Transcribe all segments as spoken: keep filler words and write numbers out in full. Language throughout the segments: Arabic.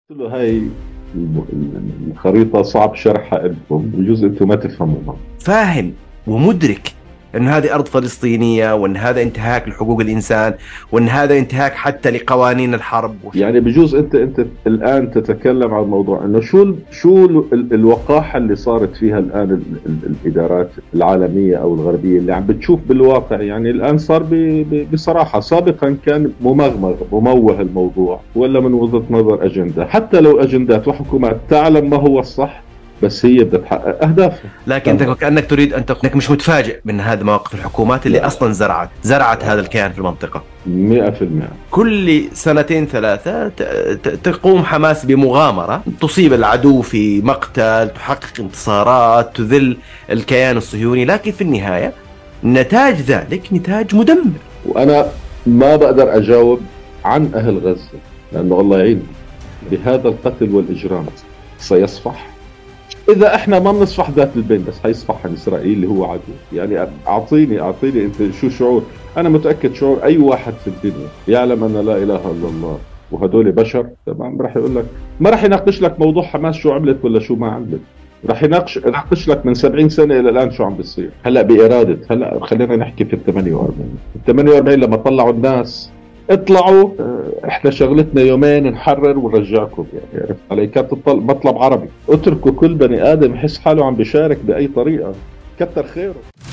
قلت له هاي الم- الخريطة صعب شرحها لكم، بجوز انتم ما تفهموها. فاهم ومدرك أن هذه أرض فلسطينية، وأن هذا انتهاك لحقوق الإنسان، وأن هذا انتهاك حتى لقوانين الحرب. يعني بجوز انت انت الان تتكلم عن موضوع انه شو ال- شو ال- الوقاحة اللي صارت فيها الان ال ال الادارات العالمية او الغربية اللي عم بتشوف بالواقع. يعني الان صار ب- ب- بصراحة، سابقا كان ممغمغ مموه الموضوع، ولا من وجهة نظر اجندة، حتى لو اجندات وحكومات تعلم ما هو الصح، بس هي بدها تحقق اهدافها. لكن أنت كأنك تريد أن تقول أنك مش متفاجئ من هذه مواقف الحكومات اللي لا أصلا زرعت زرعت لا هذا الكيان في المنطقة. مئة في المئة. كل سنتين ثلاثة ت- ت- تقوم حماس بمغامرة تصيب العدو في مقتل، تحقق انتصارات، تذل الكيان الصهيوني، لكن في النهاية نتاج ذلك نتاج مدمر. وانا ما بقدر اجاوب عن اهل غزة، لانه الله يعين بهذا القتل والاجرام سيصفح. اذا احنا ما بنصفح ذات البين، بس حيصفح عن اسرائيل اللي هو عدو. يعني اعطيني اعطيني انت شو شعور. انا متاكد شعور اي واحد في الدنيا يعلم ان لا اله الا الله وهدول بشر، تمام، راح يقول لك، ما راح يناقش لك موضوع حماس شو عملت ولا شو ما عملت. راح يناقش يناقش لك من سبعين سنه الى الان شو عم بيصير. هلا باراده، هلا خلينا نحكي في ال ثمانية وأربعين ال ثمانية وأربعين لما طلعوا الناس، اطلعوا اه، احنا شغلتنا يومين نحرر ونرجعكم. يعني عرفت علي؟ كانت تطل- مطلب عربي. اتركوا كل بني ادم يحس حاله عم بيشارك باي طريقه، كتر خيره.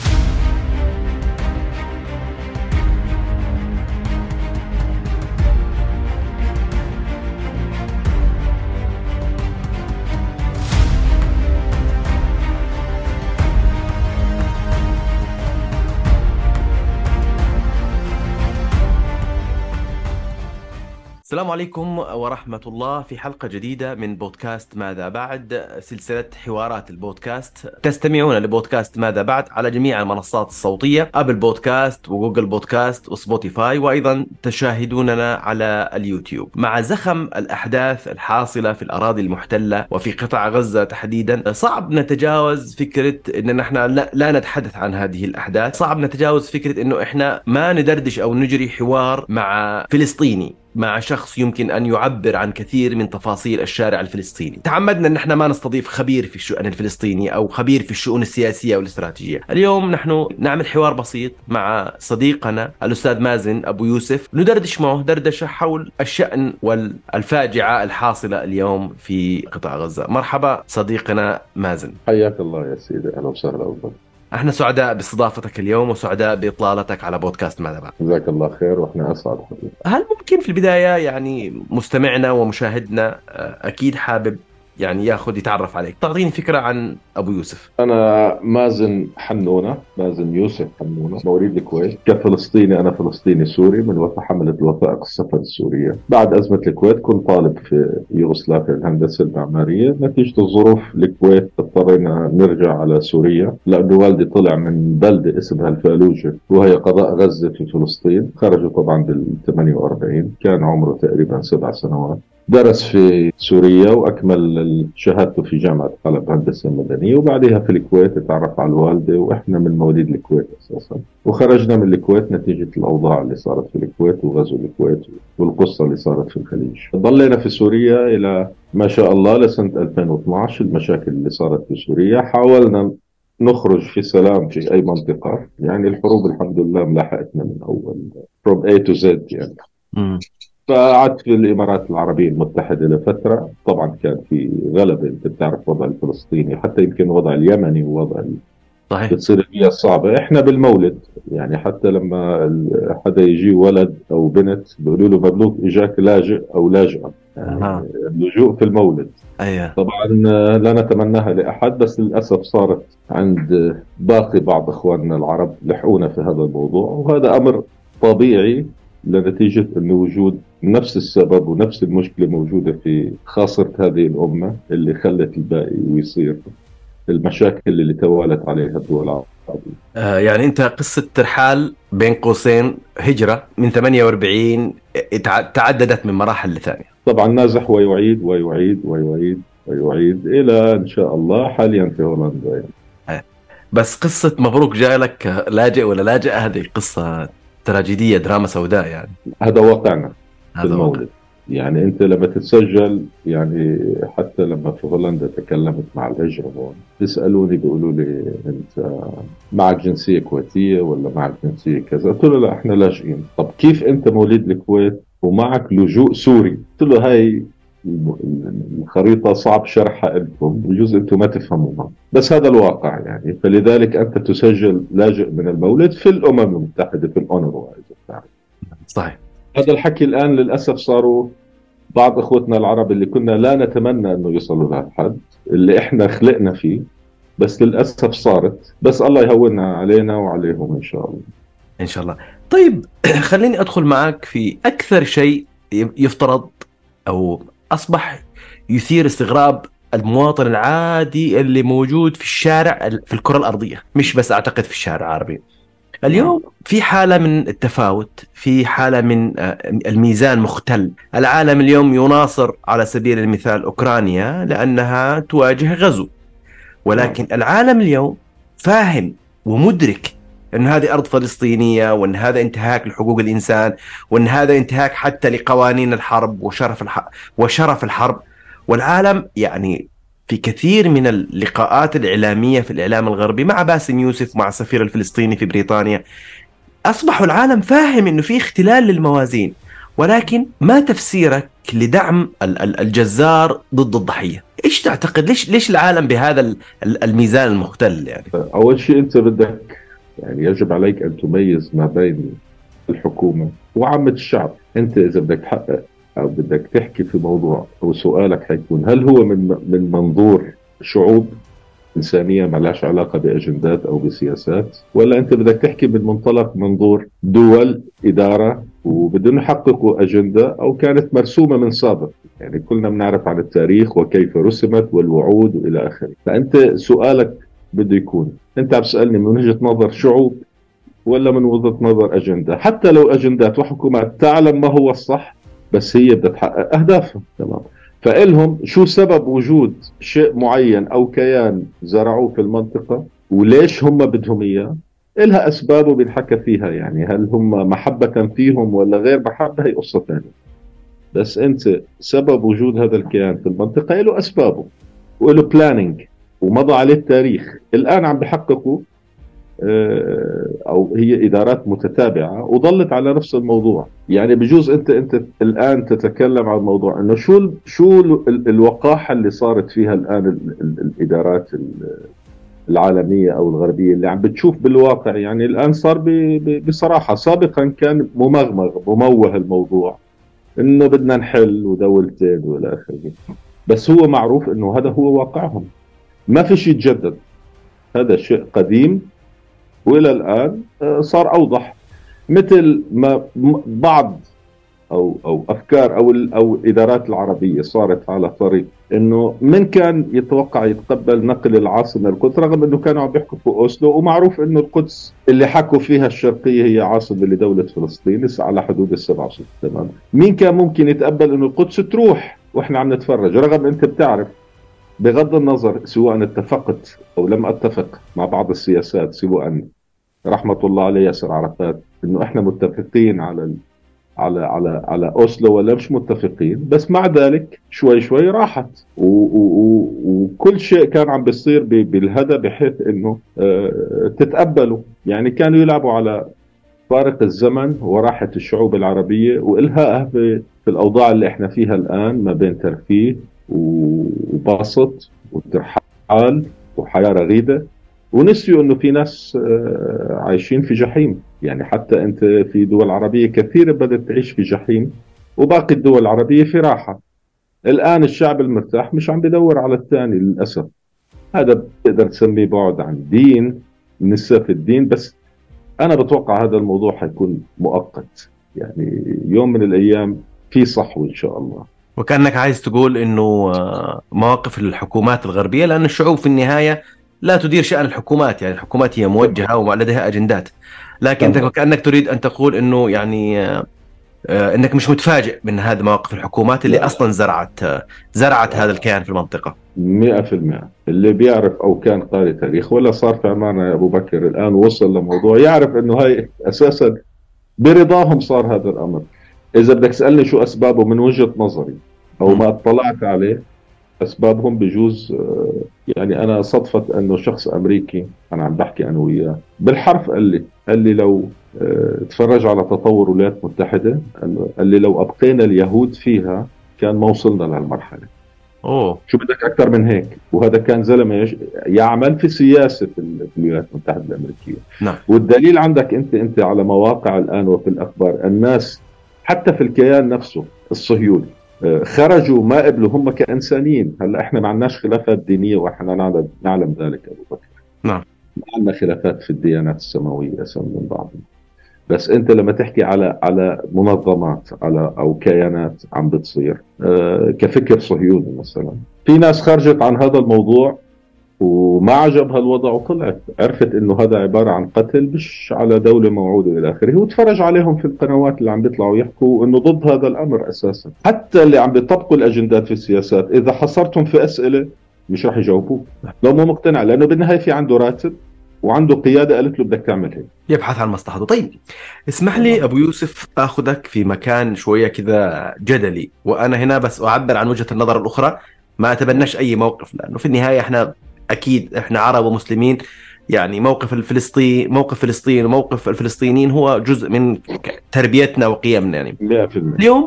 السلام عليكم ورحمة الله. في حلقة جديدة من بودكاست ماذا بعد، سلسلة حوارات البودكاست. تستمعون لبودكاست ماذا بعد على جميع المنصات الصوتية، أبل بودكاست وجوجل بودكاست وسبوتيفاي، وأيضا تشاهدوننا على اليوتيوب. مع زخم الأحداث الحاصلة في الأراضي المحتلة وفي قطاع غزة تحديدا، صعب نتجاوز فكرة أن نحن لا, لا نتحدث عن هذه الأحداث. صعب نتجاوز فكرة أنه إحنا ما ندردش أو نجري حوار مع فلسطيني، مع شخص يمكن أن يعبر عن كثير من تفاصيل الشارع الفلسطيني. تعمدنا أن نحن ما نستضيف خبير في الشؤون الفلسطيني أو خبير في الشؤون السياسية والاستراتيجية. اليوم نحن نعمل حوار بسيط مع صديقنا الأستاذ مازن أبو يوسف، ندردش معه دردشة حول الشأن والفاجعة الحاصلة اليوم في قطاع غزة. مرحبا صديقنا مازن. حياك الله يا سيدي، اهلا وسهلا وبركاته. احنا سعداء باستضافتك اليوم وسعداء بإطلالتك على بودكاست ماذا بعد. جزاك الله خير، واحنا اسعد حبيبي. هل ممكن في البداية، يعني مستمعنا ومشاهدنا آه، أكيد حابب يعني ياخذ يتعرف عليك، تعطيني فكرة عن أبو يوسف. أنا مازن حنونة، مازن يوسف حنونة، مواليد الكويت. كفلسطيني أنا فلسطيني سوري من وفاة حملة الوثائق السفر السورية. بعد أزمة الكويت كنت طالب في يوغوسلافيا الهندسة المعمارية. نتيجة الظروف الكويت اضطرينا نرجع على سوريا، لأنه والدي طلع من بلدة اسمها الفالوجة وهي قضاء غزة في فلسطين. خرجوا طبعا بال ثمانية وأربعين، كان عمره تقريبا سبع سنوات. درس في سوريا وأكمل شهادته في جامعة حلب هندسة مدنية، وبعدها في الكويت تعرف على الوالدة، وإحنا من مواليد الكويت أساسا. وخرجنا من الكويت نتيجة الأوضاع اللي صارت في الكويت وغزو الكويت والقصة اللي صارت في الخليج. ضلينا في سوريا إلى ما شاء الله لسنة ألفين واثناشر. المشاكل اللي صارت في سوريا حاولنا نخرج في سلام في أي منطقة. يعني الحروب الحمد لله ملاحقتنا من أول from A to Z يعني. مم. فقعدت في الإمارات العربية المتحدة لفترة. طبعا كان في غلبة، أنت بتعرف وضع الفلسطيني، حتى يمكن وضع اليمني ووضع ال- صحيح. بتصير هي صعبة. إحنا بالمولد يعني، حتى لما ال- حدا يجي ولد أو بنت بيقولوا له مبروك إجاك لاجئ أو لاجئة، أها. اللجوء في المولد. أيوة. طبعا لا نتمناها لأحد، بس للأسف صارت عند باقي بعض إخواننا العرب لحقونا في هذا الموضوع، وهذا أمر طبيعي لنتيجة أن وجود نفس السبب ونفس المشكلة موجودة في خاصة هذه الأمة اللي خلت الباقي ويصير المشاكل اللي توالت عليها الدول العربية. آه يعني أنت قصة ترحال بين قوسين هجرة من ثمانية وأربعين تع- تعددت من مراحل لثانية. طبعا نازح ويعيد ويعيد ويعيد ويعيد إلى إن شاء الله حاليا في هولندا يعني. آه. بس قصة مبروك جاء لك لاجئ ولا لاجئة، هذه قصة تراجيدية، دراما سوداء يعني. هذا واقعنا في هذا واقع. المولد. يعني أنت لما تتسجل، يعني حتى لما في هولندا تكلمت مع الهجرة هون تسألوني بيقولوا لي أنت معك جنسية كويتية ولا معك جنسية كذا؟ قلت له لا إحنا لاجئين. طب كيف أنت مواليد الكويت ومعك لجوء سوري؟ قلت له هاي الخريطة صعب شرحها لكم، بجوز أنتم ما تفهموها، بس هذا الواقع يعني. فلذلك أنت تسجل لاجئ من المولد في الأمم المتحدة في الأونروا. صحيح. هذا الحكي الآن للأسف صاروا بعض إخوتنا العرب اللي كنا لا نتمنى أنه يصلوا لهذا الحد اللي إحنا خلقنا فيه، بس للأسف صارت. بس الله يهوننا علينا وعليهم إن شاء الله. إن شاء الله. طيب خليني أدخل معك في أكثر شيء يفترض أو أصبح يثير استغراب المواطن العادي اللي موجود في الشارع في الكرة الأرضية، مش بس أعتقد في الشارع العربي اليوم. في حالة من التفاوت، في حالة من الميزان مختل. العالم اليوم يناصر على سبيل المثال أوكرانيا لأنها تواجه غزو، ولكن العالم اليوم فاهم ومدرك أن هذه أرض فلسطينية، وأن هذا انتهاك لحقوق الإنسان، وأن هذا انتهاك حتى لقوانين الحرب وشرف الحرب وشرف الحرب. والعالم يعني في كثير من اللقاءات الإعلامية في الإعلام الغربي مع باسم يوسف مع السفير الفلسطيني في بريطانيا، أصبحوا العالم فاهم أنه في اختلال للموازين. ولكن ما تفسيرك لدعم الجزار ضد الضحية؟ إيش تعتقد؟ ليش ليش العالم بهذا الميزان المختل؟ يعني أول شيء أنت بدك يعني يجب عليك أن تميز ما بين الحكومة وعامة الشعب. أنت إذا بدك تحقق أو بدك تحكي في موضوع أو سؤالك حيكون هل هو من من منظور شعوب إنسانية ما لهاش علاقة بأجندات أو بسياسات، ولا أنت بدك تحكي من منطلق منظور دول إدارة وبدهم يحققوا أجندة أو كانت مرسومة من سابق؟ يعني كلنا بنعرف عن التاريخ وكيف رسمت والوعود وإلى آخره. فأنت سؤالك بده يكون أنت عم تسألني من وجهة نظر شعوب ولا من وجهة نظر أجندة؟ حتى لو أجندات وحكومات تعلم ما هو الصح، بس هي بدها تحقق أهدافها. تمام. فإلهم شو سبب وجود شيء معين أو كيان زرعوه في المنطقة وليش هم بدهم إياه؟ إلها أسباب وبنحكى فيها. يعني هل هم محبة فيهم ولا غير محبة؟ هي قصة ثانية. بس أنت سبب وجود هذا الكيان في المنطقة له أسبابه وله بلانينج ومضى عليه التاريخ. الآن عم بحققوا أو هي إدارات متتابعة وظلت على نفس الموضوع. يعني بجوز أنت أنت الآن تتكلم عن موضوع إنه شو شو الوقاحة اللي صارت فيها الآن ال ال الإدارات العالمية أو الغربية اللي عم بتشوف بالواقع. يعني الآن صار بصراحة، سابقا كان ممغمغ مموه الموضوع إنه بدنا نحل ودولتين وإلى آخره، بس هو معروف إنه هذا هو واقعهم، ما في شيء يتجدد. هذا شيء قديم وإلى الآن صار أوضح. مثل ما بعض أو أو أفكار أو أو الإدارات العربية صارت على طريق إنه من كان يتوقع يتقبل نقل العاصمة القدس، رغم إنه كانوا عم بيحكوا في أوسلو ومعروف إنه القدس اللي حكوا فيها الشرقية هي عاصمة لدولة فلسطين على حدود السبعة وستين. تمام. مين كان ممكن يتقبل إنه القدس تروح وإحنا عم نتفرج؟ رغم أنت بتعرف بغض النظر سواء اتفقت أو لم أتفق مع بعض السياسات، سواء رحمة الله عليه ياسر عرفات إنه إحنا متفقين على على على على أوسلو ولا مش متفقين، بس مع ذلك شوي شوي راحت وكل شيء كان عم بيصير بالهدى بحيث إنه اه تتقبلوا. يعني كانوا يلعبوا على فارق الزمن وراحة الشعوب العربية وإلهائها في, في الأوضاع اللي إحنا فيها الآن ما بين ترفيه وبسط وترحال وحياة رغيدة، ونسيوا انه في ناس عايشين في جحيم. يعني حتى انت في دول عربية كثيرة بدأت تعيش في جحيم وباقي الدول العربية في راحة. الآن الشعب المرتاح مش عم بدور على الثاني للأسف. هذا بتقدر تسميه بعد عن دين، نسى في الدين، بس أنا بتوقع هذا الموضوع حيكون مؤقت. يعني يوم من الأيام في صحو إن شاء الله. وكأنك عايز تقول إنه مواقف الحكومات الغربية، لأن الشعوب في النهاية لا تدير شأن الحكومات، يعني الحكومات هي موجهة ولديها أجندات، لكن أنت كأنك تريد أن تقول إنه يعني إنك مش متفاجئ من هذه مواقف الحكومات اللي لا. أصلا زرعت زرعت هذا الكيان في المنطقة. مئة في المئة اللي بيعرف أو كان قارئ تاريخ ولا صار في عمانة يا أبو بكر الآن وصل لموضوع يعرف إنه هاي أساسا برضاهم صار هذا الأمر. إذا بدك تسألني شو أسبابه من وجهة نظري أو ما اطلعت عليه، أسبابهم بجوز يعني أنا صدفت أنه شخص أمريكي أنا عم بحكي أنا وياه بالحرف قال لي قال لي لو تفرج على تطور الولايات المتحدة، قال لي لو أبقينا اليهود فيها كان ما وصلنا لهالمرحلة. أوه. شو بدك أكثر من هيك؟ وهذا كان زلمة يش... يعمل في سياسة في الولايات المتحدة الأمريكية. نعم. والدليل عندك أنت أنت على مواقع الآن وفي الأخبار الناس حتى في الكيان نفسه الصهيوني خرجوا ما قبلوا هم كإنسانيين. هلا إحنا ما عندناش خلافات دينية وإحنا نعلم نعلم ذلك أبو بكر. نعم. ما عندنا خلافات في الديانات السماوية أسمى من بعضهم. بس انت لما تحكي على على منظمات على او كيانات عم بتصير آه كفكر صهيوني مثلا، في ناس خرجت عن هذا الموضوع وما عجبها الوضع وطلعت عرفت انه هذا عباره عن قتل مش على دوله موعوده الى اخره، وتفرج عليهم في القنوات اللي عم بيطلعوا يحكوا انه ضد هذا الامر اساسا. حتى اللي عم بيطبقوا الاجندات في السياسات اذا حصرتهم في اسئله مش راح يجاوبوك لو مو مقتنع، لانه بالنهايه في عنده راتب وعنده قيادة قالت له بدك تعمل هيك، يبحث عن مصلحته. طيب اسمح لي أبو يوسف أخذك في مكان شوية كذا جدلي، وأنا هنا بس أعبر عن وجهة النظر الأخرى، ما أتبناش أي موقف، لأنه في النهاية إحنا أكيد إحنا عرب ومسلمين، يعني موقف الفلسطين موقف فلسطين وموقف الفلسطينيين هو جزء من تربيتنا وقيمنا. يعني مئة بالمئة. اليوم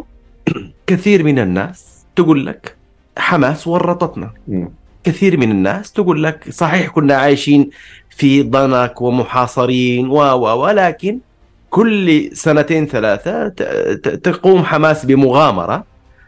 كثير من الناس تقول لك حماس ورطتنا، م. كثير من الناس تقول لك صحيح كنا عايشين في ضنك ومحاصرين و ولكن كل سنتين ثلاثة تقوم حماس بمغامرة،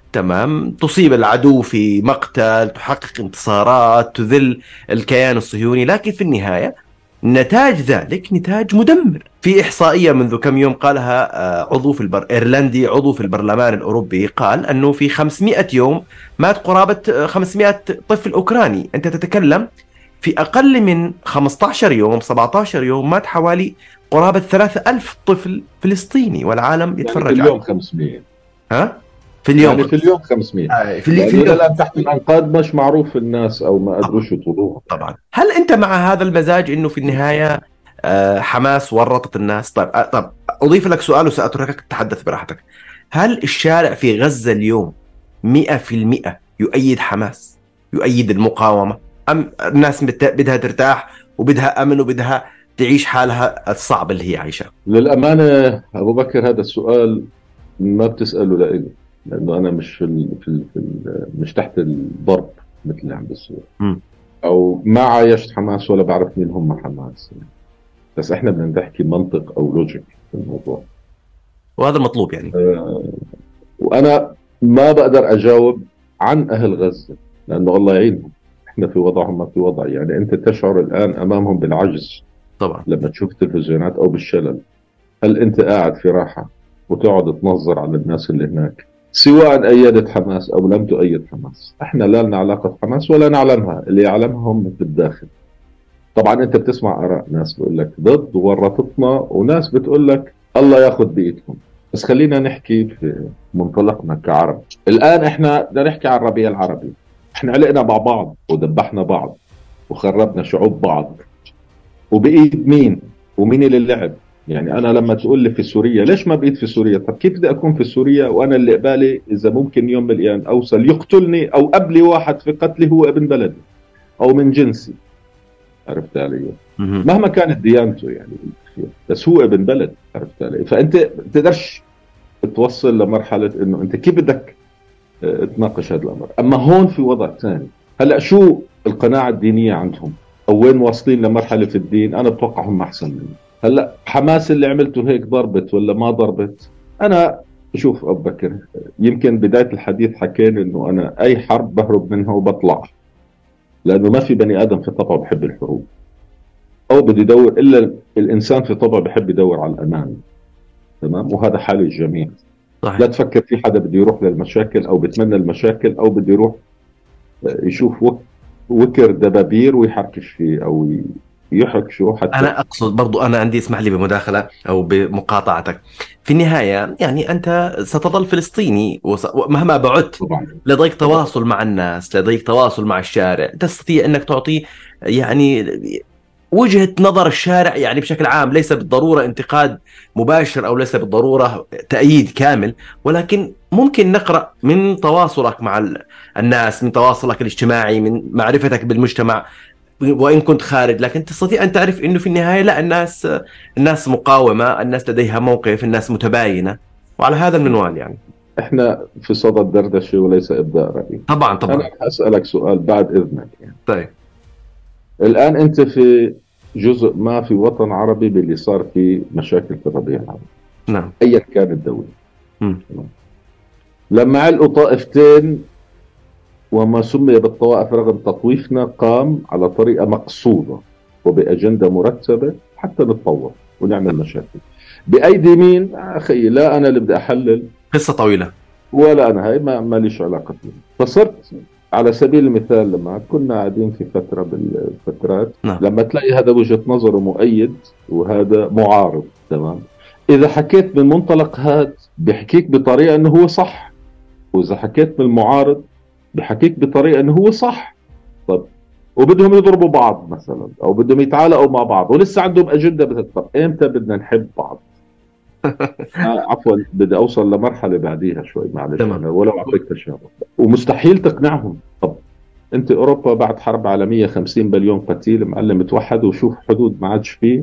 تمام، تصيب العدو في مقتل، تحقق انتصارات، تذل الكيان الصهيوني، لكن في النهاية نتاج ذلك نتاج مدمر. في إحصائية منذ كم يوم قالها عضو في البر... إيرلندي عضو في البرلمان الأوروبي، قال أنه في خمسمائة يوم مات قرابة خمسمائة طفل أوكراني. أنت تتكلم في أقل من خمسة عشر يوم سبعة عشر يوم مات حوالي قرابة ثلاثة ألف طفل فلسطيني، والعالم يتفرج يعني في اليوم خمسمائة. ها؟ في اليوم يعني في اليوم خمسمائة. آه في, يعني في اليوم الآن تحت الأنقاض مش معروف الناس أو ما قدروش يطولوها. طبعا. هل أنت مع هذا المزاج إنه في النهاية آه حماس ورطت الناس؟ طيب آه طب أضيف لك سؤال وسأتركك تتحدث براحتك. هل الشارع في غزة اليوم مئة في المئة يؤيد حماس، يؤيد المقاومة، أم الناس بدها ترتاح وبدها أمن وبدها تعيش حالها الصعب اللي هي عايشة؟ للأمانة أبو بكر هذا السؤال ما بتسأله لإلي، لأنه أنا مش في ال في, ال في ال مش تحت الضرب مثل اللي عم بيصير، أو ما عايشت حماس ولا بعرف مين هم حماس، بس إحنا بدنا نحكي منطق أو لوجيك في الموضوع، وهذا المطلوب يعني. آه وأنا ما بقدر أجاوب عن أهل غزة لأنه الله يعينهم، إحنا في وضعهم ما في وضع. يعني أنت تشعر الآن أمامهم بالعجز طبعا لما تشوف التلفزيونات أو بالشلل. هل أنت قاعد في راحة وتقعد تنظر على الناس اللي هناك سواء أيدت حماس أو لم تؤيد حماس؟ إحنا لا لنا علاقة حماس ولا نعلمها، اللي يعلمها هم في الداخل. طبعا أنت بتسمع آراء ناس بيقول لك ضد ورطتنا، وناس بتقول لك الله ياخذ بإيدكم. بس خلينا نحكي في منطلقنا كعرب. الآن إحنا بدنا نحكي عن الربيع العربي. إحنا علقنا مع بعض ودبحنا بعض وخربنا شعوب بعض، وبإيد مين ومين اللي لعب؟ يعني أنا لما تقول لي في سوريا ليش ما بقيت في سوريا؟ طب كيف بدي أكون في سوريا وأنا اللي قبالي إذا ممكن يوم من الأيام أوصل يقتلني أو قبلي واحد في قتلي هو ابن بلدي أو من جنسي؟ عرفت علي؟ مهما كانت ديانته يعني، بس هو ابن بلد. عرفت علي؟ فأنت بتقدرش توصل لمرحلة إنه أنت كيف بدك تناقش هذا الأمر. أما هون في وضع ثاني. هلأ شو القناعة الدينية عندهم أو وين واصلين لمرحلة في الدين؟ أنا بتوقع هم أحسن مني. هلا حماس اللي عملته هيك ضربت ولا ما ضربت؟ انا شوف ابو بكر، يمكن بدايه الحديث حكينا انه انا اي حرب بهرب منها وبطلع، لانه ما في بني ادم في طبعه بحب الحروب او بده يدور، الا الانسان في طبعه بحب يدور على الامان، تمام؟ وهذا حال الجميع. صحيح. لا تفكر في حدا بده يروح للمشاكل او بتمنى المشاكل او بده يروح يشوف وكر دبابير ويحركش فيه او يحرك شو حتى. أنا أقصد برضو، أنا عندي اسمح لي بمداخلة أو بمقاطعتك، في النهاية يعني أنت ستظل فلسطيني ومهما بعدت لديك تواصل مع الناس، لديك تواصل مع الشارع، تستطيع أنك تعطي يعني وجهة نظر الشارع يعني بشكل عام، ليس بالضرورة انتقاد مباشر أو ليس بالضرورة تأييد كامل، ولكن ممكن نقرأ من تواصلك مع ال- الناس، من تواصلك الاجتماعي، من معرفتك بالمجتمع، وإن كنت خارج، لكن تستطيع أن تعرف إنه في النهاية لا، الناس الناس مقاومة، الناس لديها موقف، الناس متباينة، وعلى هذا المنوال يعني. احنا في صدد دردشه وليس ابداء راي. طبعا انا طبعا. اسالك سؤال بعد اذنك يعني. طيب. الان انت في جزء ما في وطن عربي باللي صار فيه مشاكل في الربيع العربي، نعم. ايا كان الدوله. مم. لما علقوا طائفتين، وما سمي بالطوائف رغم تطويفنا قام على طريقه مقصوده وباجنده مرتبه حتى نتطور ونعمل مشاكل. بايدي مين؟ اخي لا انا اللي بدي احلل، قصة طويلة. ولا انا هاي ما ماليش علاقه فيه. فصرت على سبيل المثال لما كنا قاعدين في فتره بالفترات، نعم. لما تلاقي هذا وجهه نظره مؤيد وهذا معارض، تمام، اذا حكيت من منطلق هذا بحكيك بطريقه انه هو صح، واذا حكيت من المعارض بحكيك بطريقه انه هو صح. طب وبدهم يضربوا بعض مثلا او بدهم يتعالقوا مع بعض ولسه عندهم اجنده بتت- طب امتى بدنا نحب بعض؟ آه عفوا بدي اوصل لمرحله بعديها شوي، معلش تمام. انا ولو اعطيك تشابه. ومستحيل تقنعهم. طب انت اوروبا بعد حرب عالميه خمسين مليون قتيل معلم توحدوا وشوف حدود ما عادش فيه،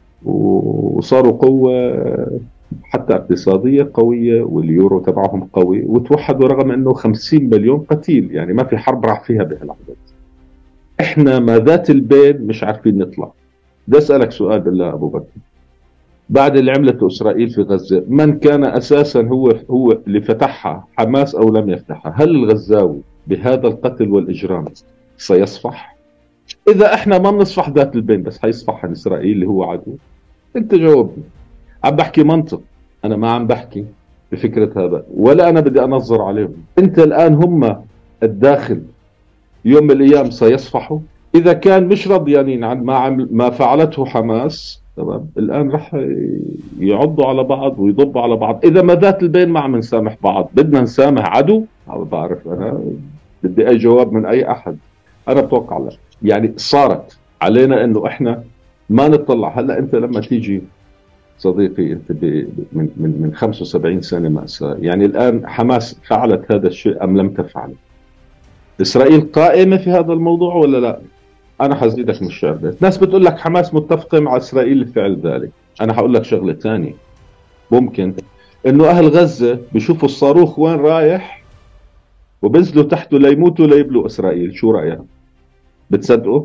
وصاروا قوه حتى اقتصاديه قويه واليورو تبعهم قوي وتوحدوا رغم انه خمسين مليون قتيل، يعني ما في حرب راح فيها بهالعدد. احنا ما ذات البين مش عارفين نطلع. بدي اسالك سؤال بالله ابو بكر، بعد اللي عملته اسرائيل في غزه، من كان اساسا هو هو اللي فتحها، حماس او لم يفتحها؟ هل الغزاوي بهذا القتل والاجرام سيصفح؟ اذا احنا ما بنصفح ذات البين بس حيصفح عن اسرائيل اللي هو عدو؟ انت جاوبني. عم بحكي منطق، انا ما عم بحكي بفكره هذا، ولا انا بدي انظر عليهم. انت الان هم الداخل يوم من الايام سيصفحوا. اذا كان مش راضيين عن ما عمل ما فعلته حماس، تمام، الان رح يعضوا على بعض ويضبوا على بعض. اذا ما ذات البين ما عم نسامح بعض، بدنا نسامح عدو؟ ما بعرف انا، بدي اي جواب من اي احد. انا بتوقع لا، يعني صارت علينا انه احنا ما نطلع. هلا انت لما تيجي صديقي انت ب... من من من خمسة وسبعين سنه مأساة، يعني الان حماس فعلت هذا الشيء ام لم تفعل؟ اسرائيل قائمه في هذا الموضوع ولا لا؟ انا حزيدك من الشعر بيت. ناس بتقول لك حماس متفقه مع اسرائيل لفعل ذلك. انا هقول لك شغله ثانيه، ممكن انه اهل غزه بيشوفوا الصاروخ وين رايح وبنزلوا تحته ليموتوا ليبلوا اسرائيل. شو رايك؟ بتصدقوا؟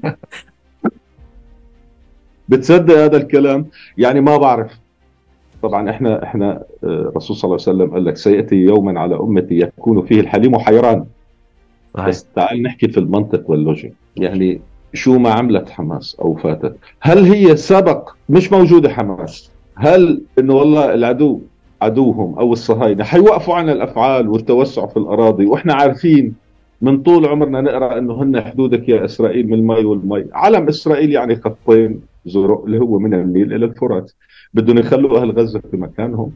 بتصدق هذا الكلام؟ يعني ما بعرف. طبعا احنا احنا الرسول صلى الله عليه وسلم قال لك سياتي يوما على امتي يكون فيه الحليم حيران. صحيح. بس تعال نحكي في المنطق واللوجيك. يعني شو ما عملت حماس او فاتت، هل هي سبق مش موجوده حماس؟ هل انه والله العدو عدوهم او الصهاينه حيوقفوا عن الافعال والتوسع في الاراضي واحنا عارفين من طول عمرنا نقرا انه هن حدودك يا اسرائيل من المي والمي. علم اسرائيل يعني خطين زرق اللي هو من النيل الى الفرات. بدهم يخلوا اهل غزه في مكانهم.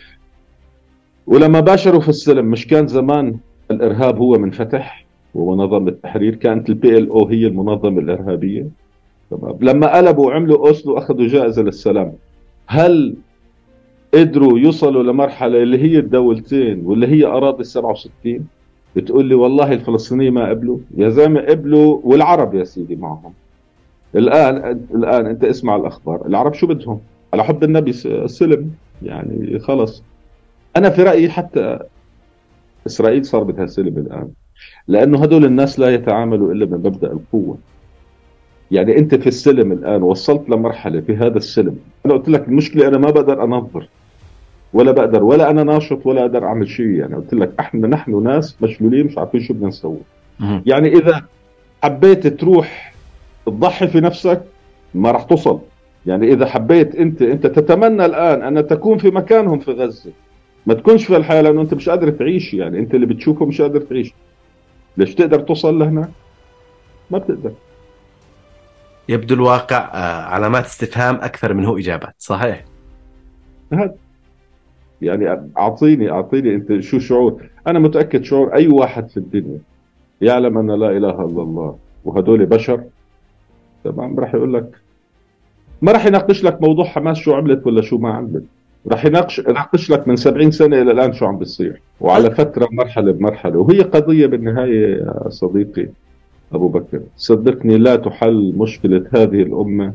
ولما باشروا في السلم، مش كان زمان الارهاب هو منفتح ومنظمة التحرير، كانت البي ال او هي المنظمة الارهابية. تمام. لما قلبوا وعملوا اوسلو اخذوا جائزة للسلام. هل قدروا يوصلوا لمرحلة اللي هي الدولتين واللي هي اراضي سبعة وستين؟ بتقول لي والله الفلسطينيين ما قبلوا؟ يا زلمه قبلوا، والعرب يا سيدي معهم. الان الان انت اسمع الاخبار، العرب شو بدهم؟ على حب النبي السلم، يعني خلص. انا في رايي حتى اسرائيل صار بدها سلم الان، لانه هدول الناس لا يتعاملوا الا من مبدا القوه. يعني انت في السلم الان وصلت لمرحله في هذا السلم، انا قلت لك المشكله انا ما بقدر انظر ولا بقدر ولا انا ناشط ولا اقدر اعمل شيء. يعني قلت لك احنا نحن ناس مشلولين مش عارفين شو بدنا نسوي. يعني اذا حبيت تروح تضحي في نفسك ما راح توصل. يعني اذا حبيت انت انت تتمنى الان ان تكون في مكانهم في غزه، ما تكونش في الحياه لانه انت مش قادر تعيش. يعني انت اللي بتشوفه مش قادر تعيش. ليش تقدر توصل لهنا؟ ما بتقدر. يبدو الواقع علامات استفهام أكثر منه إجابات. صحيح. هذا يعني أعطيني أعطيني أنت شو شعور. أنا متأكد شعور أي واحد في الدنيا يعلم أن لا إله إلا الله وهدول بشر تمام، راح يقول لك ما راح يناقش لك موضوع حماس شو عملت ولا شو ما عملت، راح يناقش يناقش لك من سبعين سنة إلى الآن شو عم بيصير، وعلى فترة مرحلة بمرحلة. وهي قضية بالنهاية يا صديقي أبو بكر، صدقني لا تحل مشكلة هذه الأمة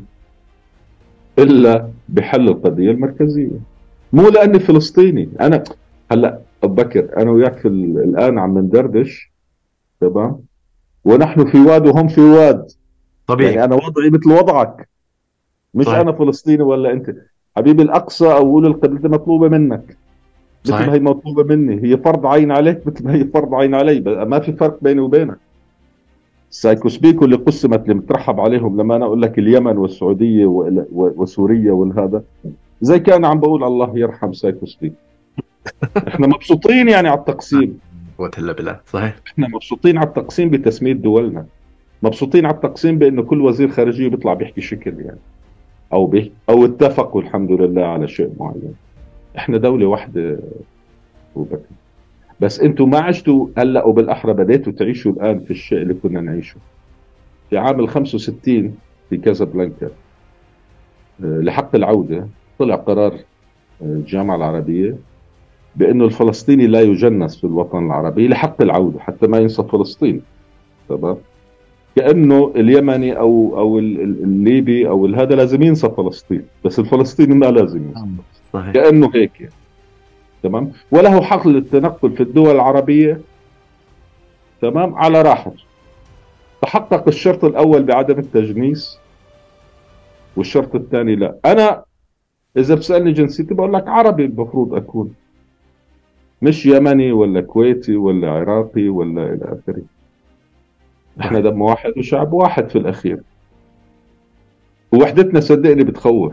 إلا بحل القضية المركزية. مو لأني فلسطيني أنا. هلا أبو بكر، أنا وياك في ال- الآن عم ندردش، تمام، ونحن في واد وهم في واد. طبيعي. يعني أنا وضعي مثل وضعك، مش صحيح. أنا فلسطيني ولا أنت. حبيبي، الأقصى أو أولى القبلة مطلوبة منك مثل ما صحيح. هي مطلوبة مني، هي فرض عين عليك مثل ما هي فرض عين علي، ما في فرق بيني وبينك. سايكوس بيكو اللي قسمت اللي مترحب عليهم، لما انا اقول لك اليمن والسعوديه وال- و- وسوريا والهذا، زي كان عم بقول الله يرحم سايكوس بيكو. احنا مبسوطين يعني على التقسيم، قوة إلا بالله. صحيح. احنا مبسوطين على التقسيم بتسميه دولنا، مبسوطين على التقسيم بانه كل وزير خارجيه بيطلع بيحكي شكل يعني، او بيحكي او اتفقوا الحمد لله على شيء معين. احنا دوله واحده وبك. بس انتم ما عشتوا هلا، وبالاحرى بديتوا تعيشوا الان في الشيء اللي كنا نعيشه في عام ال خمسة وستين في كازابلانكا. آه، لحق العودة طلع قرار آه، الجامعة العربية بأنه الفلسطيني لا يجنس في الوطن العربي لحق العودة حتى ما ينسى فلسطين. تمام، كأنه اليمني أو أو ال- ال- الليبي أو هذا لازم ينسى فلسطين، بس الفلسطيني ما لازم ينسى. صحيح. كأنه هيك يعني. تمام، وله حق للتنقل في الدول العربية، تمام، على راحته. تحقق الشرط الأول بعدم التجنيس، والشرط الثاني لا. أنا إذا بسألني جنسيتي بقول لك عربي المفروض أكون، مش يمني ولا كويتي ولا عراقي ولا إلى آخره. إحنا صحيح. دم واحد وشعب واحد في الأخير، ووحدتنا صدقني بتخوف.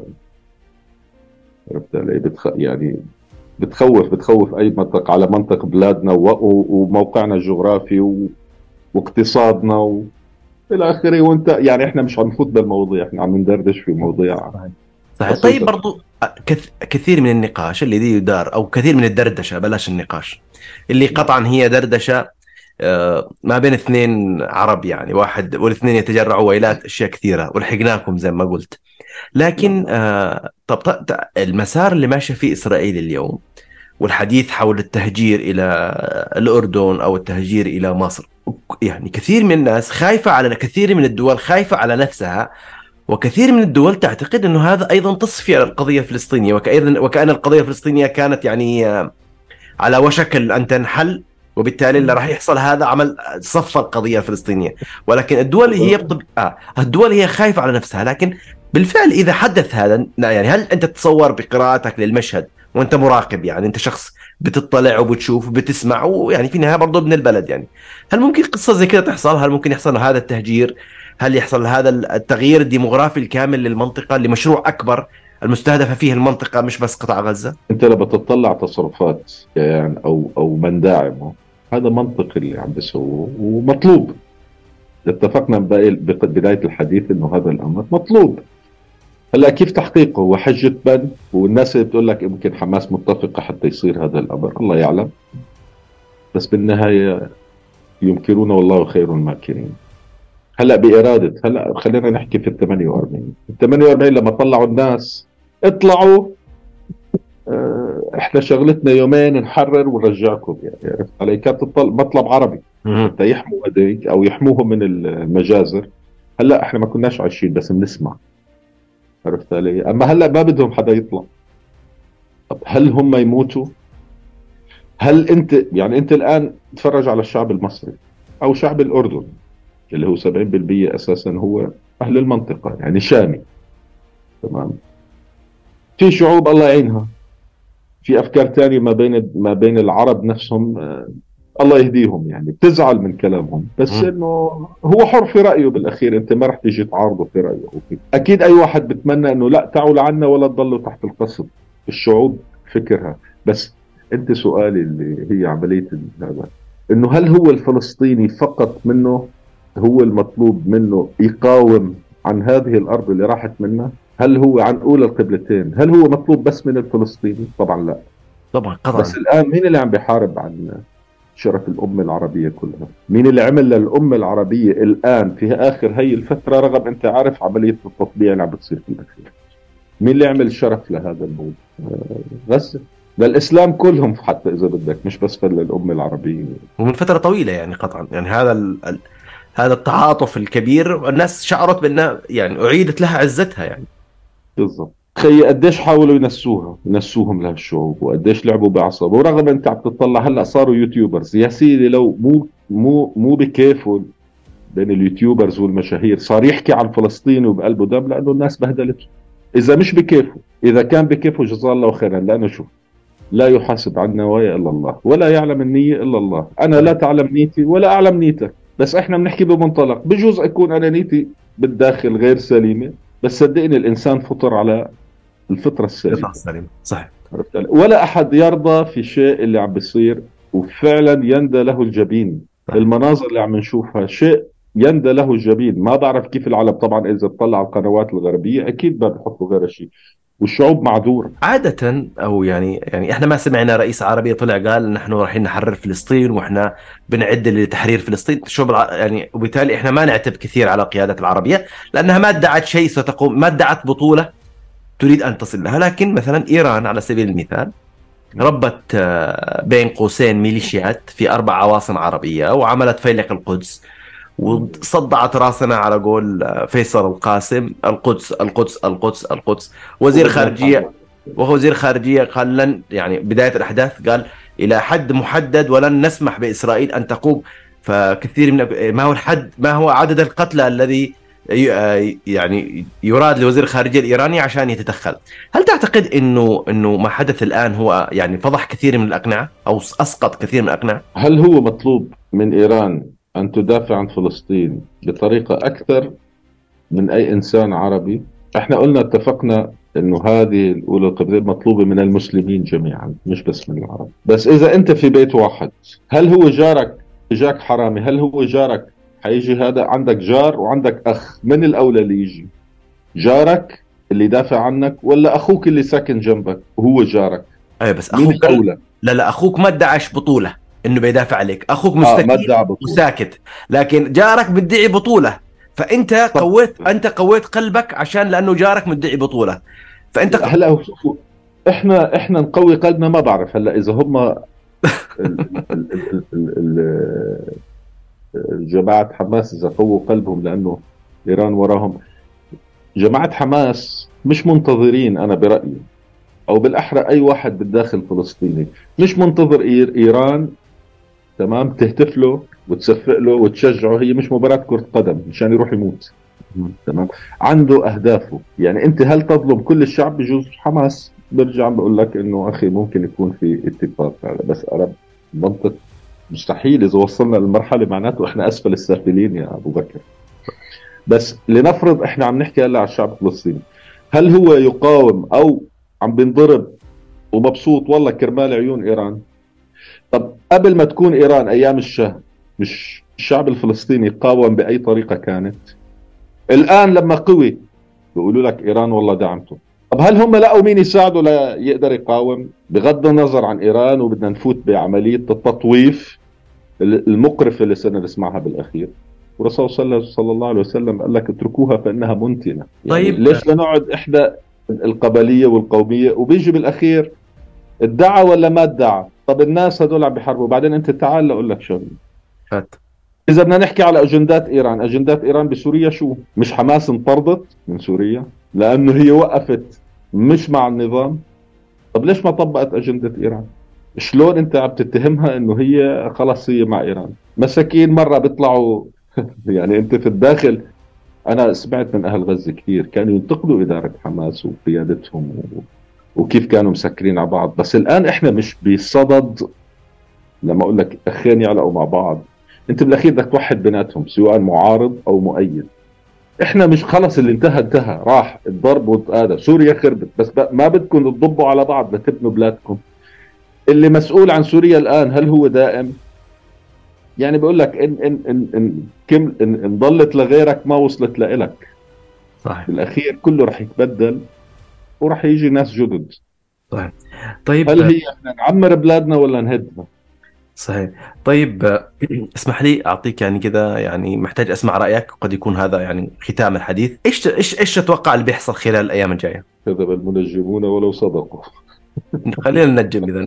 عرفت علي؟ بتخ... يعني بتخوف بتخوف أي منطقة على منطق بلادنا و... و- وموقعنا الجغرافي و... واقتصادنا و... إلى آخره. وأنت يعني إحنا مش عم نفوت بالمواضيع، إحنا عم ندردش في مواضيع صحيح. طيب، بسيطة. برضو كث... كثير من النقاش اللي دي يدار، أو كثير من الدردشة، بلاش النقاش، اللي قطعا هي دردشة آه، ما بين اثنين عرب، يعني واحد والاثنين يتجرعوا ويلات أشياء كثيرة ولحقناكم زي ما قلت. لكن آه، طب ط- ط- المسار اللي ماشي فيه إسرائيل اليوم، والحديث حول التهجير إلى الأردن أو التهجير إلى مصر، يعني كثير من الناس خايفة على كثير من الدول خايفة على نفسها، وكثير من الدول تعتقد أنه هذا أيضا تصفية للقضية الفلسطينية، وكأيضا وكأن القضية الفلسطينية كانت يعني آه، على وشك أن تنحل، وبالتالي اللي راح يحصل هذا عمل صف القضية الفلسطينية. ولكن الدول هي بطب... آه الدول هي خايفة على نفسها. لكن بالفعل إذا حدث هذا، يعني هل أنت تتصور بقراءتك للمشهد وأنت مراقب، يعني أنت شخص بتطلع وبتشوف وبتسمع، ويعني في النهاية برضو ابن البلد، يعني هل ممكن قصة زي كده تحصل؟ هل ممكن يحصل هذا التهجير؟ هل يحصل هذا التغيير الديموغرافي الكامل للمنطقة لمشروع أكبر المستهدفة فيه المنطقة مش بس قطاع غزة؟ انت لما تطلع تصرفات يعني او او من داعمه، هذا منطق اللي عم بيسووه ومطلوب. اتفقنا بداية الحديث انه هذا الامر مطلوب. هلا كيف تحقيقه؟ هو حجة بن، والناس اللي بتقول لك يمكن حماس متفقة حتى يصير هذا الامر، الله يعلم. بس بالنهاية يمكرون والله خير الماكرين. هلا بإرادة، هلا خلينا نحكي في ال ثمانية وأربعين ال ثمانية وأربعين لما طلعوا الناس اطلعوا، اه، احنا شغلتنا يومين نحرر ونرجعكم، يعني عرفت علي؟ كانت مطلب عربي حتى يحموا هذيك او يحموهم من المجازر. هلا احنا ما كناش عايشين بس بنسمع، عرفت علي؟ اما هلا ما بدهم حدا يطلع. طب هل هم يموتوا؟ هل انت يعني انت الان تفرج على الشعب المصري او شعب الاردن اللي هو سبعين بالمئة اساسا هو اهل المنطقه، يعني شامي، تمام. في شعوب الله يعينها في افكار تانية ما بين ما بين العرب نفسهم، آه، الله يهديهم، يعني بتزعل من كلامهم، بس انه هو حر في رايه بالاخير، انت ما رح تيجي تعارضه في رايه. اكيد اي واحد بتمنى انه لا تعوا لعنا ولا تضلوا تحت القصف. الشعوب فكرها. بس انت سؤالي اللي هي عمليه هذا، انه هل هو الفلسطيني فقط منه هو المطلوب منه يقاوم عن هذه الارض اللي راحت منه؟ هل هو عن اولى القبلتين هل هو مطلوب بس من الفلسطيني؟ طبعا لا. طبعا قطعا. بس الان مين اللي عم بيحارب عن شرف الأمة العربية كلها. مين اللي عمل للأمة العربية الآن في آخر هي الفترة، رغم أنت عارف عملية التطبيع اللي عم بتصير في الأخير؟ مين اللي عمل شرف لهذا الموضوع؟ غزة. للإسلام كلهم حتى إذا بدك، مش بس للأمة العربية. ومن فترة طويلة يعني قطعا، يعني هذا ال... ال... هذا التعاطف الكبير، والناس شعرت بأنها يعني أعيدت لها عزتها يعني. بالضبط. خي قديش حاولوا ينسوها ينسوهم لهالشعوب، وقديش لعبوا بعصب، ورغم انت عم تطلع هلا صاروا يوتيوبرز يا سيدي، لو مو مو مو بكيفه بين اليوتيوبرز والمشاهير صار يحكي عن فلسطين وبقلبه دم، لانه الناس بهدلته. اذا مش بكيفه، اذا كان بكيفه جزاه الله خيرا، لانه شوف، لا يحاسب عن نوايا الا الله، ولا يعلم النية الا الله. انا لا تعلم نيتي ولا اعلم نيتك، بس احنا بنحكي بمنطلق، بجوز اكون انا نيتي بالداخل غير سليمة، بس صدقني الانسان فطر على الفطرة السليمة. السليم صح. ولا أحد يرضى في شيء اللي عم بيصير، وفعلا يندى له الجبين. صح. المناظر اللي عم نشوفها شيء يندى له الجبين. ما بعرف كيف العالم، طبعا إذا تطلع على القنوات الغربية أكيد ما بيحطوا غير شيء، والشعوب معذورة عادة. أو يعني يعني إحنا ما سمعنا رئيس عربي طلع قال نحن رايحين نحرر فلسطين وإحنا بنعد لتحرير فلسطين. الشعوب الع... يعني وبالتالي إحنا ما نعتب كثير على القيادات العربية، لأنها ما ادعت شيء ستقوم، ما ادعت بطولة تريد أن تصل لها. لكن مثلا إيران على سبيل المثال ربت بين قوسين ميليشيات في أربع عواصم عربية، وعملت فيلق القدس، وصدعت راسنا على قول فيصل القاسم القدس القدس القدس القدس. وزير خارجية ووزير خارجية قال لن، يعني بداية الأحداث قال إلى حد محدد ولن نسمح بإسرائيل أن تقوم. فكثير من ما هو الحد، ما هو عدد القتلى الذي يعني يراد لوزير الخارجية الإيراني عشان يتدخل. هل تعتقد إنه إنه ما حدث الآن هو يعني فضح كثير من الأقنعة أو أسقط كثير من الأقنعة؟ هل هو مطلوب من إيران أن تدافع عن فلسطين بطريقة أكثر من أي إنسان عربي؟ احنا قلنا اتفقنا إنه هذه الأولى القبلية مطلوبة من المسلمين جميعا، مش بس من العرب. بس إذا أنت في بيت واحد، هل هو جارك جاك حرامي؟ هل هو جارك حيجي؟ هذا عندك جار وعندك أخ، من الأولى اللي يجي؟ جارك اللي يدافع عنك ولا أخوك اللي ساكن جنبك وهو جارك؟ أي بس أخوك الأولى. لا لا أخوك ما ادعاش بطولة إنه بيدافع عليك، أخوك مستكين آه وساكت، لكن جارك بدعي بطولة، فأنت قويت أنت قويت قلبك عشان لأنه جارك مدعي بطولة. فأنت ق... هلا إحنا إحنا نقوي قلبنا. ما بعرف هلا إذا هم جماعة حماس إذا قووا قلبهم لأنه إيران وراهم. جماعة حماس مش منتظرين، أنا برأيي، أو بالأحرى أي واحد بالداخل فلسطيني مش منتظر إير إيران تمام تهتف له وتسفق له وتشجعه. هي مش مباراة كرة قدم مشان يروح يموت تمام. عنده أهدافه. يعني أنت هل تظلم كل الشعب؟ بجوز حماس برجع بقول لك إنه أخي ممكن يكون في اتفاق على، بس أنا منطق مستحيل إذا وصلنا للمرحلة معناته إحنا أسفل السافلين يا أبو بكر. بس لنفرض إحنا عم نحكي هلا على الشعب الفلسطيني، هل هو يقاوم أو عم بينضرب ومبسوط والله كرمال عيون إيران؟ طب قبل ما تكون إيران أيام الشاه مش الشعب الفلسطيني قاوم بأي طريقة كانت؟ الآن لما قوي بيقولوا لك إيران والله دعمته. طب هل هم لقوا مين يساعده لا يقدر يقاوم؟ بغض النظر عن إيران، وبدنا نفوت بعملية التطويف المقرفة اللي صرنا نسمعها بالأخير. ورسول صلى الله عليه وسلم قال لك اتركوها فإنها منتنة. يعني طيب ليش لنقعد إحدى القبلية والقومية وبيجي بالأخير ادعى ولا ما ادعى؟ طب الناس هدول عم بيحاربوا، بعدين انت تعال اقول لك شغله. اذا بدنا نحكي على اجندات ايران، اجندات ايران بسوريا شو؟ مش حماس انطردت من سوريا لانه هي وقفت مش مع النظام؟ طب ليش ما طبقت اجندة ايران؟ شلون انت عم تتهمها انه هي خلص هي مع ايران؟ مساكين مرة بيطلعوا يعني انت في الداخل. انا سمعت من اهل غزة كثير كانوا ينتقدوا ادارة حماس وقيادتهم و... وكيف كانوا مسكرين على بعض. بس الآن إحنا مش بصدد لما أقول لك أخين يعلقوا مع بعض. أنت بالأخير بدك توحد بيناتهم سواء معارض أو مؤيد. إحنا مش خلص اللي انتهى انتهى راح الضرب وهذا سوريا خربت، بس ما بدكم تضبوا على بعض لتبنوا بلادكم. اللي مسؤول عن سوريا الآن هل هو دائم؟ يعني بقول لك إن إن إن إن كم إن, إن ضلت لغيرك ما وصلت لإلك. صح. بالأخير كله رح يتبدل ورح يجي ناس جدد. طيب طيب هل هي احنا نعمر بلادنا ولا نهدها؟ صحيح. طيب آه، اسمح لي اعطيك يعني كذا، يعني محتاج اسمع رايك، وقد يكون هذا يعني ختام الحديث. ايش ايش ايش تتوقع اللي بيحصل خلال الايام الجايه؟ كذب المنجمون ولو صدقوا. خلينا ننجم اذا.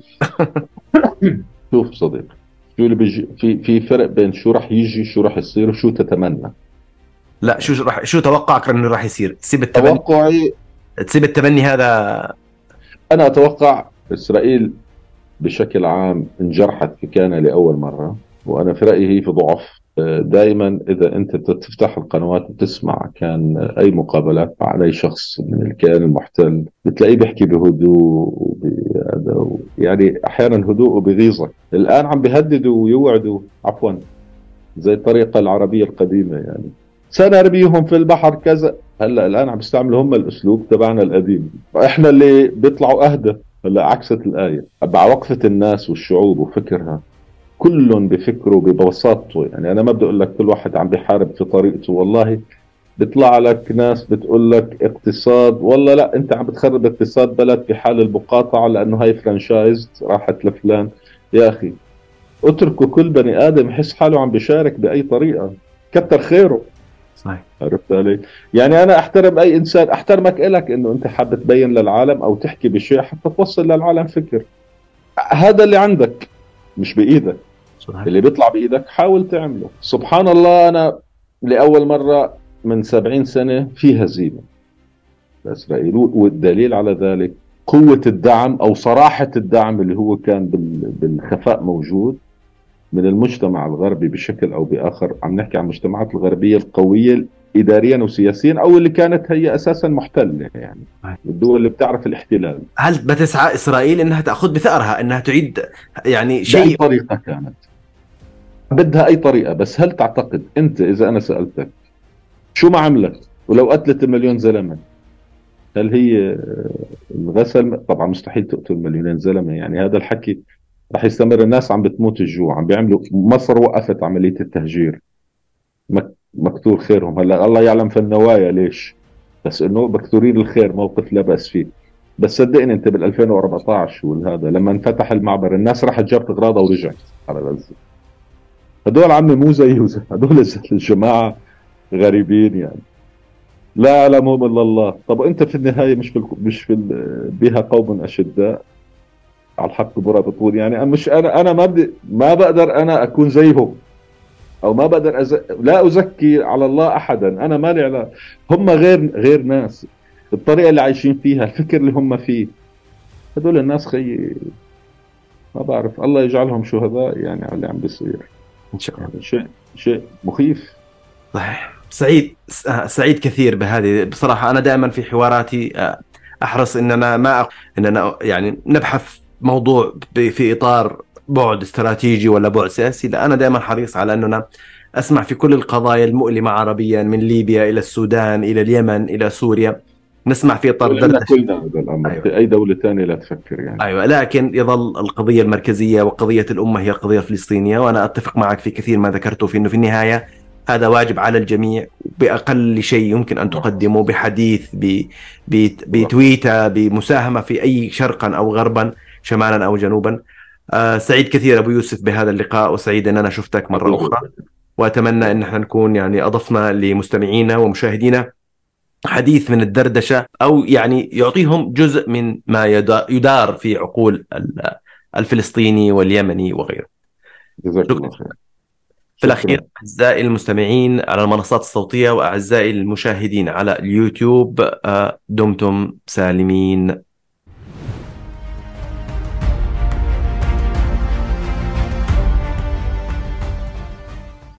شوف صديقي، شو اللي بيجي في في فرق بين شو راح يجي، شو راح يصير، وشو تتمنى. لا، شو راح شو توقعك انه راح يصير؟ تسيب التبني، توقعي، تسيب التبني هذا. انا اتوقع اسرائيل بشكل عام انجرحت في كان لاول مره، وانا في رايي هي في ضعف. دائما اذا انت تفتح القنوات وتسمع كان اي مقابلات مع اي شخص من الكيان المحتل، بتلاقيه بيحكي بهدوء وبهذا، يعني احيانا هدوء بغيظك. الان عم بيهددوا ويوعدوا، عفوا، زي الطريقه العربيه القديمه، يعني سنرميهم في البحر كذا. هلا الان عم بيستعملوا هم الاسلوب تبعنا القديم، احنا اللي بيطلعوا اهدى. هلا عكست الايه، مع وقفه الناس والشعوب وفكرها، كلهم بفكروا ببساطته. يعني انا ما بدي اقول لك كل واحد عم بيحارب في طريقته، والله بيطلع لك ناس بتقول لك اقتصاد، والله لا انت عم بتخرب اقتصاد بلد في حال المقاطعه لانه هاي فرانشايز راحت لفلان. يا اخي اتركوا كل بني ادم يحس حاله عم بيشارك باي طريقه، كتر خيره. صحيح. عرفت علي؟ يعني انا احترم اي انسان، احترمك الك انه انت حاب تبين للعالم او تحكي بشيء حتى توصل للعالم فكر. هذا اللي عندك، مش بايدك. صحيح. اللي بيطلع بايدك حاول تعمله. سبحان الله، انا لاول مره من سبعين سنه في هزيمه لاسرائيل، والدليل على ذلك قوه الدعم او صراحه الدعم اللي هو كان بالخفاء موجود من المجتمع الغربي بشكل او باخر. عم نحكي عن المجتمعات الغربيه القويه اداريا وسياسيا، او اللي كانت هي اساسا محتله، يعني الدول اللي بتعرف الاحتلال. هل بتسعى اسرائيل انها تاخذ بثارها، انها تعيد يعني باي شيء؟ طريقه كانت، بدها اي طريقه. بس هل تعتقد انت، اذا انا سالتك شو ما عملت ولو قتلت مليون زلمه، هل هي الغسل؟ طبعا مستحيل تقتل مليونين زلمه، يعني هذا الحكي رح يستمر. الناس عم بتموت الجوع، عم بيعملوا. مصر وقفت عمليه التهجير، مكتور خيرهم. هلا الله يعلم في النوايا ليش، بس انه مكتورين الخير، موقف لا باس فيه. بس صدقني انت بال ألفين وأربعطعش والهذا لما انفتح المعبر، الناس راحت جابت اغراضها ورجعت على غزه. هدول عمي مو زي هدول الجماعه غريبين، يعني لا يعلمهم الا الله. طب انت في النهايه مش في مش في بها قوم اشداء على الحق مرابطون. يعني انا مش انا انا ما بدي ما بقدر انا اكون زيهم، او ما بقدر أز... لا ازكي على الله احدا. انا مالي على هم غير غير ناس، الطريقه اللي عايشين فيها، الفكر اللي هم فيه. هدول الناس خي ما بعرف، الله يجعلهم شهداء يعني على اللي عم بيصير. ان شاء الله. يعني شيء شيء مخيف. صحيح. سعيد سعيد كثير بهذه. بصراحة أنا دائما في حواراتي أحرص إننا ما إننا يعني نبحث موضوع في إطار بعد استراتيجي ولا بعد سياسي. لا، أنا دائما حريص على أننا أسمع في كل القضايا المؤلمة عربيا، من ليبيا إلى السودان إلى اليمن إلى سوريا، نسمع في إطار دردشة. كلنا هذا الأمر. أيوة. في أي دولة ثانية لا تفكر يعني. أيوة، لكن يظل القضية المركزية وقضية الأمة هي القضية الفلسطينية. وأنا أتفق معك في كثير ما ذكرته، في أنه في النهاية هذا واجب على الجميع، بأقل شيء يمكن أن تقدمه، بحديث، بتويتة، بمساهمة في أي شرقا أو غربا، شمالا أو جنوبا. آه سعيد كثير أبو يوسف بهذا اللقاء، وسعيد أن أنا شفتك مرة أخرى، وأتمنى أن احنا نكون يعني أضفنا لمستمعينا ومشاهدينا حديث من الدردشة، أو يعني يعطيهم جزء من ما يدار في عقول الفلسطيني واليمني وغيره. جزاك الله خير. في الأخير أعزائي المستمعين على المنصات الصوتية وأعزائي المشاهدين على اليوتيوب، دمتم سالمين